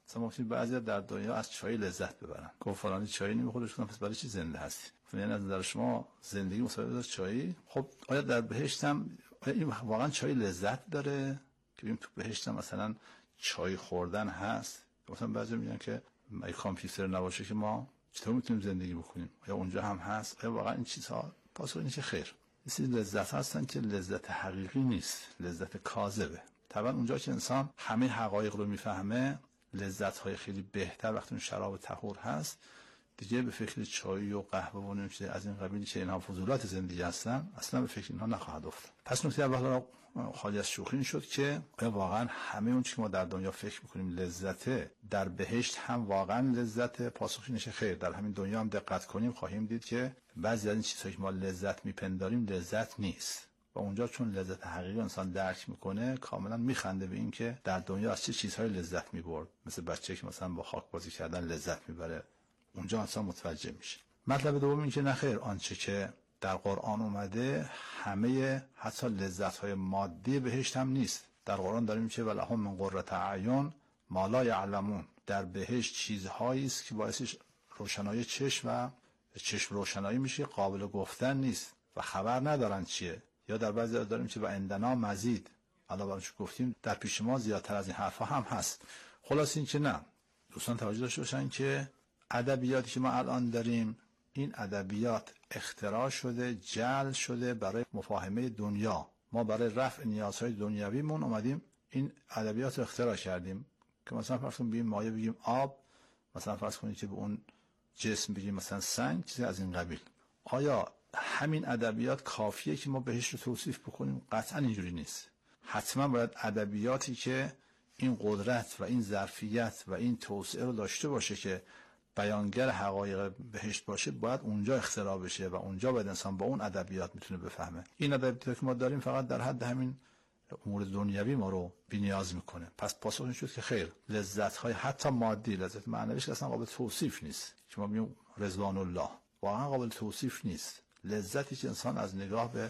مثلا ممکنه بعضی در دنیا از چای لذت ببرن، گفت فلانی چای نمیخوره، شما پس برای چی زنده هستی؟ یعنی از نظر شما زندگی مساوی است چای؟ خب آیا در بهشت هم این واقعا چای لذت داره که این تو بهشت هم مثلا چای خوردن هست؟ مثلا بعضی میگن که اگه کامپیوتر نباشه که ما چطور میتونیم زندگی بکنیم؟ یا اونجا هم هست؟ آیا واقعا این چیزها؟ پاسخ اینه که خیر. این لذت هستن که لذت حقیقی نیست، لذت کاذبه. طبعا اونجا که انسان همه حقایق رو میفهمه، لذت‌های خیلی بهتر وقتی اون شراب طهور هست، دیگه به فکر چای و قهوه و نمیشه از این قبیل که اینها فضولات زندگی هستن، اصلا به فکر اینها نخواهد افتاد. پس نکته اول خالی از شوخی شد که آیا واقعا همه اون چیزی که ما در دنیا فکر می‌کنیم لذته، در بهشت هم واقعا لذته؟ پاسخ اینه که خیر. در همین دنیا هم دقت کنیم خواهیم دید که بعضی از این چیزهایی که ما لذت میپنداریم لذت نیست. و اونجا چون لذت حقیقی انسان درک میکنه، کاملا میخنده به این که در دنیا از چه چیزهای لذت میبرد. مثل بچه که مثلا با خاک بازی کردن لذت میبره، اونجا انسان متوجه میشه. مطلب دوم این که نخیر، آنچه که در قرآن اومده همه حتی لذت‌های مادی بهشت هم نیست. در قرآن داریم میشه ولهم من قرة اعین ما لا یعلمون. در بهشت چیزهایی است که باعث روشنایی چشم و چشم روشنایی میشه، قابل گفتن نیست و خبر ندارن چیه. یا در بعضی داریم که و عندنا مزید، علاوه بر گفتیم در پیش ما زیادتر از این حرفا هم هست. خلاص این که نه، دوستان توجه داشته باشن که ادبیاتی که ما الان داریم، این ادبیات اختراع شده، جعل شده برای مفاهمه دنیا. ما برای رفع نیازهای دنیویمون اومدیم این ادبیات رو اختراع کردیم که مثلا فرض کنیم بگیم مایع بگیم آب، مثلا فرض کنید که به اون جسم بگیم مثلا سنگ، چیزی از این قبیل. آیا همین ادبیات کافیه که ما بهش رو توصیف بکنیم؟ قطعا اینجوری نیست. حتما باید ادبیاتی که این قدرت و این ظرفیت و این توسعه رو داشته باشه که بیانگر حقایق بهشت باشه، باید اونجا اختراع بشه و اونجا باید انسان با اون ادبیات میتونه بفهمه. این ادبیاتی که ما داریم فقط در حد همین امور دنیوی ما رو بی‌نیاز میکنه. پس پاسخ این شد که خیر، لذت‌های حتی مادی، لذت معنویش که اصلا قابل توصیف نیست، که ما میگیم رضوان الله، واقعا قابل توصیف نیست. لذتی که انسان از نگاه به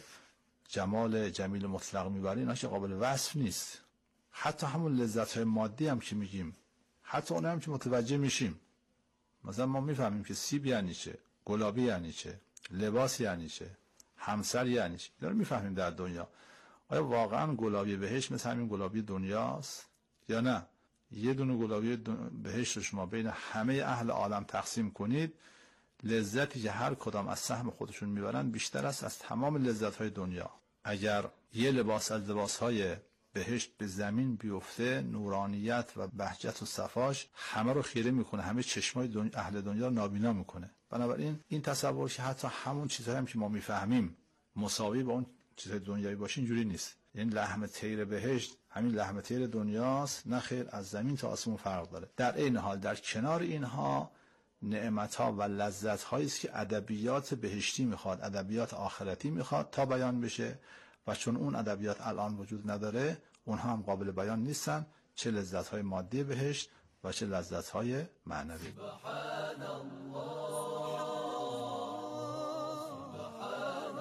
جمال جمیل مطلق میبره، اینا که قابل وصف نیست. حتی همون لذت‌های مادی هم که میگیم، حتی اون هم که متوجه میشیم، مثلا ما میفهمیم که سیب یعنی چه، گلابی یعنی چه، لباس یعنی چه، همسر یعنی چه، اینا رو میفهمیم در دنیا. آیا واقعا گلابی بهشت مثل همین گلابی دنیاست یا نه؟ یه دونه گلابی بهشت رو شما بین همه اهل عالم تقسیم کنید، لذتی که هر کدام از سهم خودشون میبرن بیشتر است از تمام لذت‌های دنیا. اگر یه لباس از لباس‌های بهشت به زمین بیفته، نورانیت و بهجت و صفاش همه رو خیره میکنه، همه چشمای اهل دنیا رو نابینا میکنه. بنابراین این تصور که حتی همون چیزهایی هم که ما میفهمیم مساوی با اون چیزهای دنیایی باشه، اینجوری نیست. یعنی لحم طیر بهشت همین لحم طیر دنیاست، نه خیر، از زمین تا آسمون فرق داره. در این حال در کنار اینها نعمت‌ها و لذت‌هایی است که ادبیات بهشتی میخواد، ادبیات آخرتی میخواد تا بیان بشه، و چون اون ادبیات الان وجود نداره، اونها هم قابل بیان نیستن، چه لذت‌های مادی بهشت و چه لذت‌های معنوی. سبحان الله، سبحان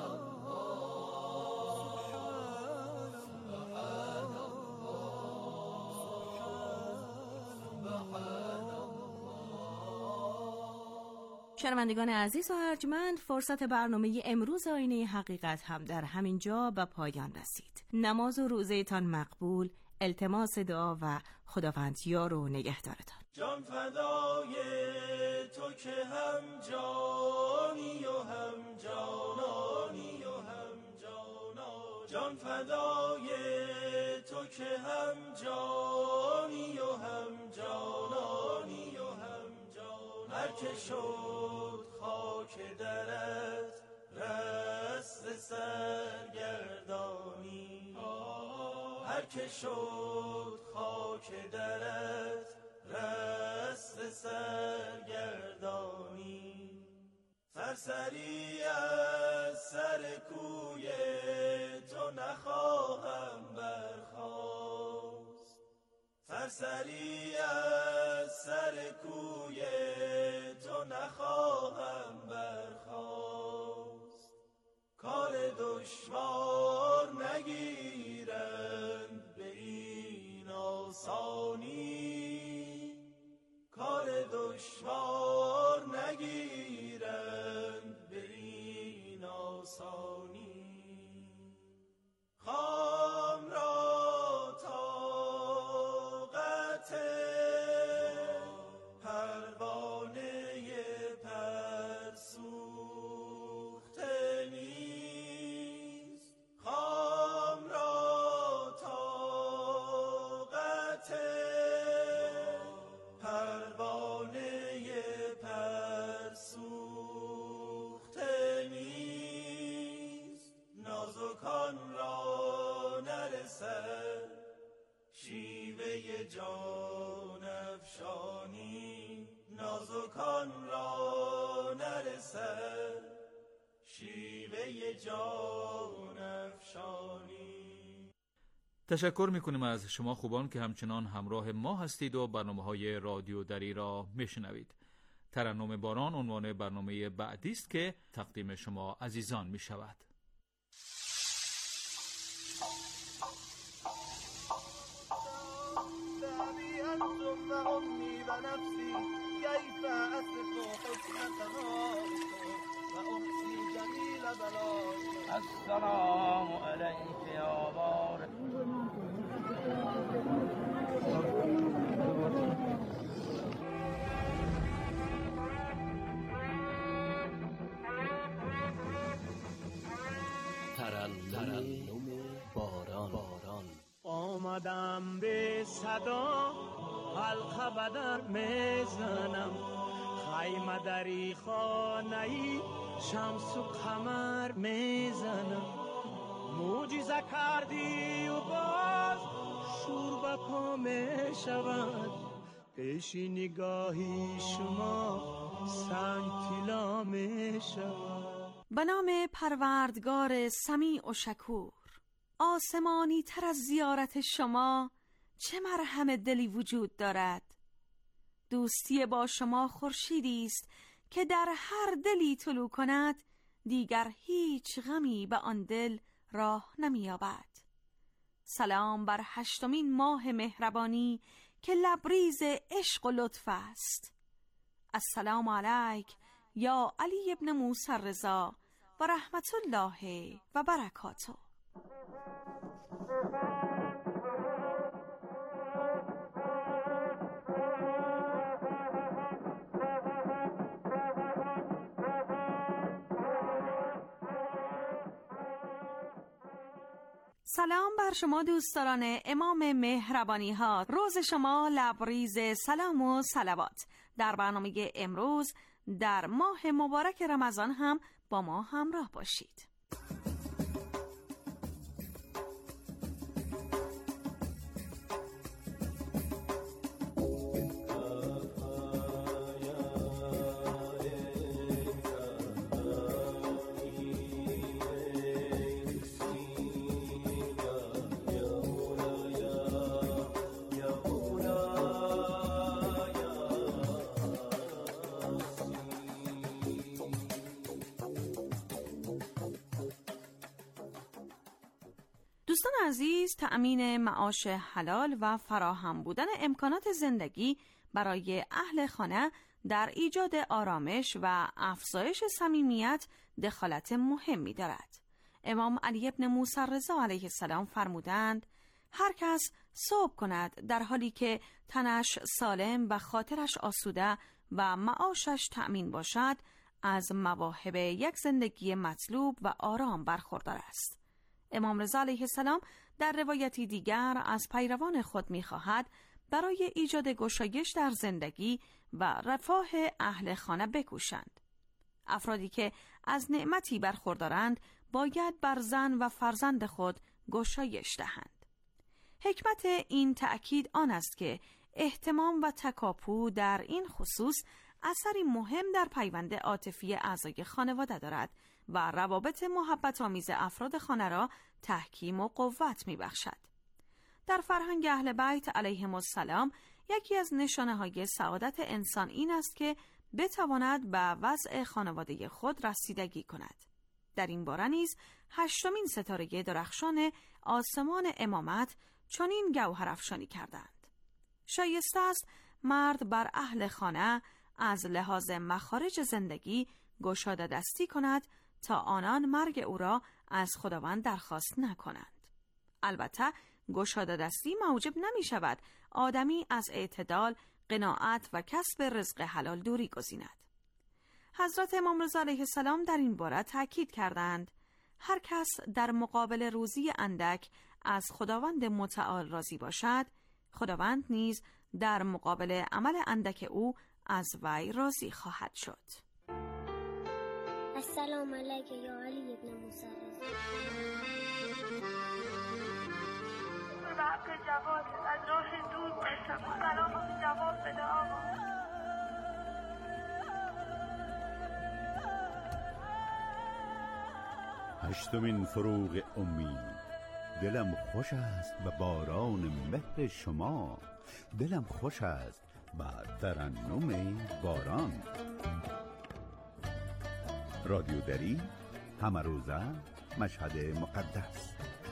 شنوندگان عزیز و ارجمند، فرصت برنامه امروز آینه حقیقت هم در همین جا به پایان رسید. نماز و روزه‌تان مقبول، التماس دعا و خداوند یار و نگهدارتان. جان فدای تو که هم جانی و هم جانانی و هم جانا، جان فدای تو که هم جانی و هم جانانی و هم جانا، هر که شد خاک درت رست سرگردانی، هر که شد خاک درت رست سرگردانی، سرسری از سر کوی تو نخواهم برخاست، سرسری از سر کوی تو نخواهم برخاست، کار دشوار نگیرند به این آسانی، جان افشانی نازکان را نرسد شیوه جان افشانی. تشکر میکنیم از شما خوبان که همچنان همراه ما هستید و برنامه‌های رادیو دری را میشنوید. ترنم باران عنوان برنامه بعدی است که تقدیم شما عزیزان میشود. السلام علیک یا بار ترنم باران. آمدم به صدا حلقه بدر میزنم، خیمه دری خانه‌ای شمس و قمر میزنم. معجزه کردی و باز شور به پا میشود، پیش نگاهی شما سنگ طلا میشود. به نام پروردگار سمیع و شکور، آسمانی تر از زیارت شما چه مرهم دلی وجود دارد. دوستی با شما خورشیدی است که در هر دلی طلوع کند دیگر هیچ غمی به آن دل راه نمی‌یابد. سلام بر 8مین ماه مهربانی که لبریز عشق و لطف است. السلام علیک یا علی ابن موسی الرضا و رحمت الله و برکاته. سلام بر شما دوستداران امام مهربانی ها، روز شما لبریز سلام و صلوات. در برنامه امروز در ماه مبارک رمضان هم با ما همراه باشید. دوستان عزیز، تأمین معاش حلال و فراهم بودن امکانات زندگی برای اهل خانه در ایجاد آرامش و افزایش صمیمیت دخالت مهمی دارد. امام علی ابن موسی الرضا علیه السلام فرمودند: هر کس صبح کند در حالی که تنش سالم و خاطرش آسوده و معاشش تأمین باشد، از مواهب یک زندگی مطلوب و آرام برخوردار است. امام رضا علیه السلام در روایتی دیگر از پیروان خود می‌خواهد برای ایجاد گشایش در زندگی و رفاه اهل خانه بکوشند. افرادی که از نعمتی برخوردارند باید بر زن و فرزند خود گشایش دهند. حکمت این تأکید آن است که اهتمام و تکاپو در این خصوص اثری مهم در پیوند عاطفی اعضای خانواده دارد و روابط محبت آمیز افراد خانه را تحکیم و قوت می بخشد. در فرهنگ اهل بیت علیهم السلام یکی از نشانه‌های سعادت انسان این است که بتواند به وضع خانواده خود رسیدگی کند. در این باره نیز 8مین ستاره درخشان آسمان امامت چنین گوهرافشانی کردند: شایسته است مرد بر اهل خانه از لحاظ مخارج زندگی گشاده دستی کند تا آنان مرگ او را از خداوند درخواست نکنند. البته گشاده دستی موجب نمی شود آدمی از اعتدال، قناعت و کسب رزق حلال دوری گزیند. حضرت امام رضا علیه السلام در این باره تأکید کردند: هر کس در مقابل روزی اندک از خداوند متعال راضی باشد، خداوند نیز در مقابل عمل اندک او از وی راضی خواهد شد. السلام علیک یا علی ابن موسی الرضا. به حق جواد از راه دور هشتمین فروغ امید. دلم خوش است به باران مهر شما، دلم خوش است به ترنم باران. رادیو دری، همه روزه، مشهد مقدس.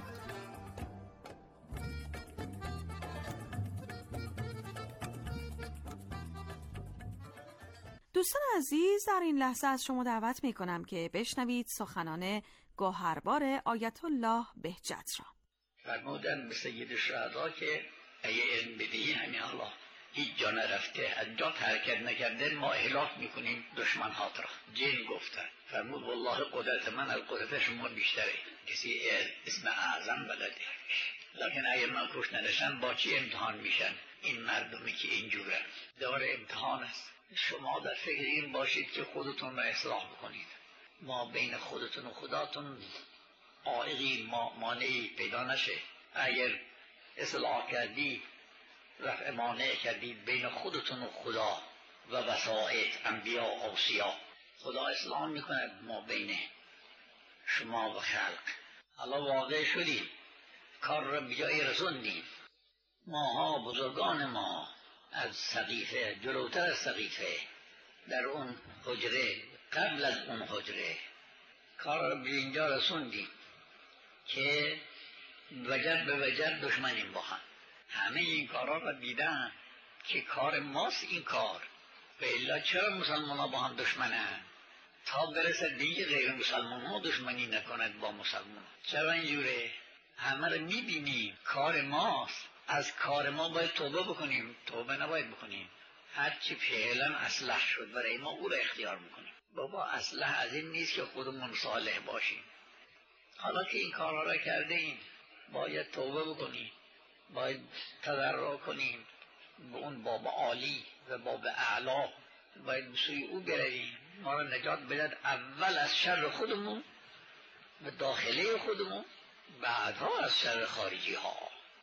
دوستان عزیز، در این لحظه از شما دعوت می کنم که بشنوید سخنان گوهربار آیت الله بهجت را. فرمودن به سید الشهدا که اگه علم بدهی همین الله هیچ جا نرفته، از جا حرکت نکرده، ما اهلاک میکنیم دشمن هات را. جن گفتن، فرمود والله قدرت من از قدرت شما بیشتره، کسی اسم اعظم بلده، لکن اگه من کش نداشتن با چی امتحان میشن؟ این مردمی که اینجوره دور امتحان است. شما در فکر این باشید که خودتون را اصلاح بکنید، ما بین خودتون و خداتون عائقی مانعی پیدا نشه. اگر اصلاح کردید، رفع مانع کردید بین خودتون و خدا و وسائط انبیا و اوصیا، خدا اصلاح میکنه ما بین شما و خلق. حالا واقع شدیم، کار را بیایی رسوندیم. ماها بزرگان ما از سقیفه، جلوتر از سقیفه، در اون حجره، قبل از اون حجره کار را به اینجا رسوندیم که وجد به وجد دشمنیم با هم. همه این کارا را دیدن که کار ماست این کار، و الا چرا مسلمان ها با هم دشمنن؟ تا برسد دیگه غیر مسلمان ها دشمنی نکند با مسلمان. چرا اینجوره؟ همه را میبینیم کار ماست، از کار ما باید توبه بکنیم، توبه نباید بکنیم. هرچی فعلا اصلح شد برای ما او را اختیار میکنیم. بابا اصلح از این نیست که خودمون صالح باشیم. حالا که این کارها را کرده ایم باید توبه بکنیم، باید تضرع کنیم به اون باب عالی و باب اعلا، باید به سوی او برویم، ما را نجات بدهد اول از شر خودمون و داخله خودمون، بعدها از شر خارجی ها.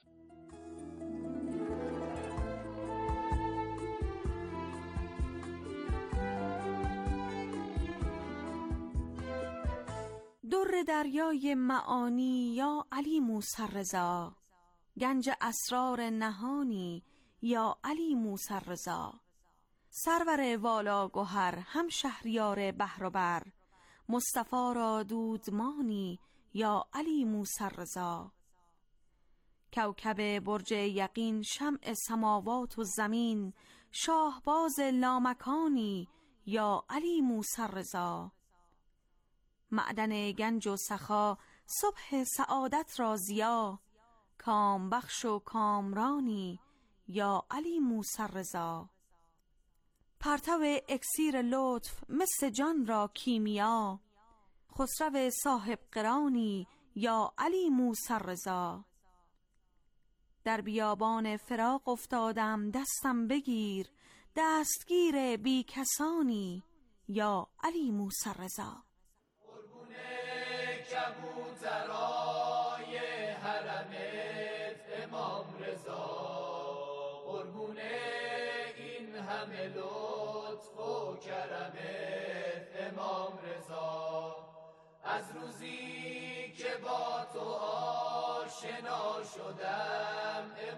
در دریای معانی یا علی موسی رضا، گنج اسرار نهانی یا علی موسی رضا، سرور والا گوهر هم شهریار بحر و بر، مصطفی را دودمانی یا علی موسی رضا، کوکب برج یقین شمع سماوات و زمین، شاهباز لامکانی یا علی موسی رضا، معدن گنج و سخا صبح سعادت را ضیا، کام بخش و کامرانی یا علی موسی رضا، پرتو اکسیر لطف مثل جان را کیمیا، خسرو صاحب قرانی یا علی موسی رضا، در بیابان فراق افتادم دستم بگیر، دستگیر بی کسانی یا علی موسی رضا. کبوترای حرمت امام رضا، قربون این همه لطف و کرمت امام رضا، از روزی که با تو آشنا شدم